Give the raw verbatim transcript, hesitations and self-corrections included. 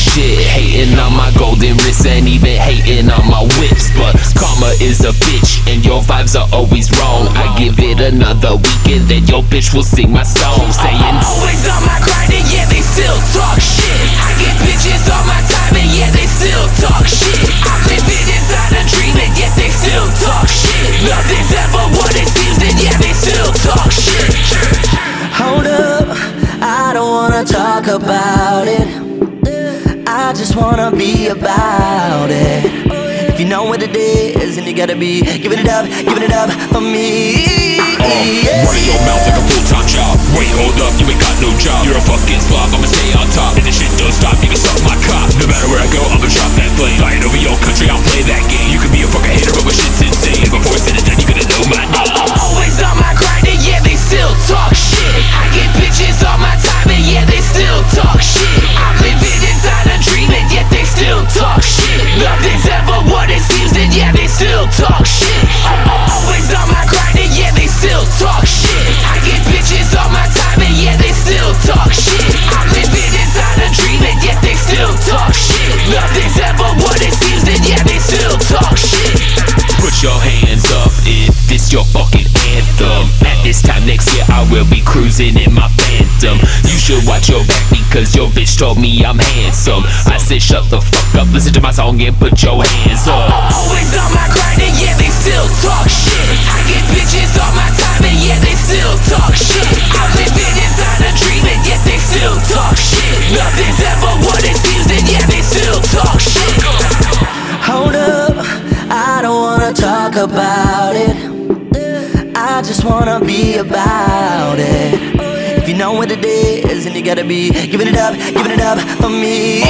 shit. Hating on my golden wrist and even hating on my whips. But karma is a bitch and your vibes are always wrong. I give it another week and then your bitch will sing my song, saying always on my grind and yeah they still talk shit. I get bitches all my time and yeah they still talk shit. I'm living inside a dream and yet they still talk shit. Nothing's ever what it seems and yeah they still talk shit. Hold up, I don't wanna talk about it, I just wanna be about it. If you know what it is, then you gotta be giving it up, giving it up for me. Uh, running your mouth like a full-time job. Wait, hold up, you ain't got no job. You're a fucking slob, I'ma stay on top. And this shit don't stop, you can suck my cock. No matter where I go, I'ma drop that flame. Flying over your country, I'll play that game. You can be a fucking hater, but my shit's insane. Before it's said and done, you gonna know my name. Always on my grind and yeah they still talk shit. I get bitches all my time and yeah they still talk shit. I'm living inside a dream and yet they still talk shit. Nothing's ever what it seems and yeah they still talk shit. Always on my grind and yeah they still talk shit. I get bitches all my time and yeah they still talk shit. I'm living inside a dream and yet they still talk shit. Nothing's ever what it seems and yeah they still talk shit. put your hands up if this your fucking anthem. At this time next year I will be cruising in my Phantom. You should watch your back because your bitch told me I'm handsome. I said shut the fuck up, listen to my song and put your hands up. Always on my grind and yeah they still talk shit. I get bitches all my time and yeah they still talk shit. I'm living inside a dream and yet they still talk shit. Nothing's ever what it seems and yeah they still talk shit. Hold up, I don't wanna talk about it, I just wanna be about it. If you know what it is, then you gotta be giving it up, giving it up for me.